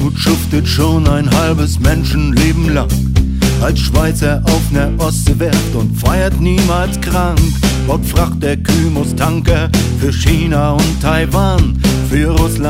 Helmut schuftet schon ein halbes Menschenleben lang als Schweizer auf ner Ostseewerft und feiert niemals krank. Baut Frachter, Kymus, Tanker für China und Taiwan, für Russland